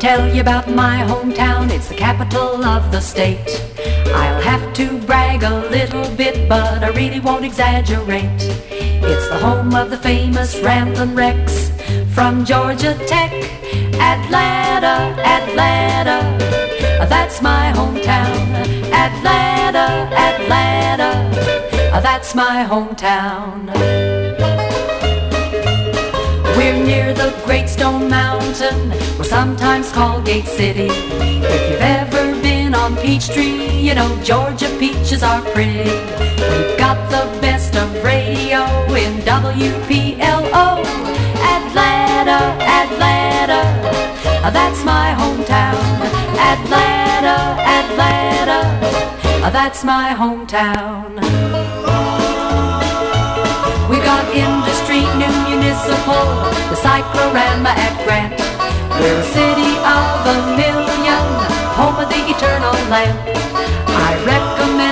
tell you about my hometown. It's the capital of the state. I'll have to brag a little bit, but I really won't exaggerate. It's the home of the famous Ramblin' Rex from Georgia Tech. Atlanta, Atlanta, that's my hometown. Atlanta, Atlanta, that's my hometown. We're near the Great Stone Mountain, we're sometimes called Gate City. If you've ever been on Peachtree, you know Georgia peaches are pretty. We've got the best of radio in WPLO. Atlanta, Atlanta, that's my hometown. Atlanta, Atlanta, that's my hometown. We got industry, new municipal, the cyclorama at Grant. We're a city of a million, home of the eternal lamp. I recommend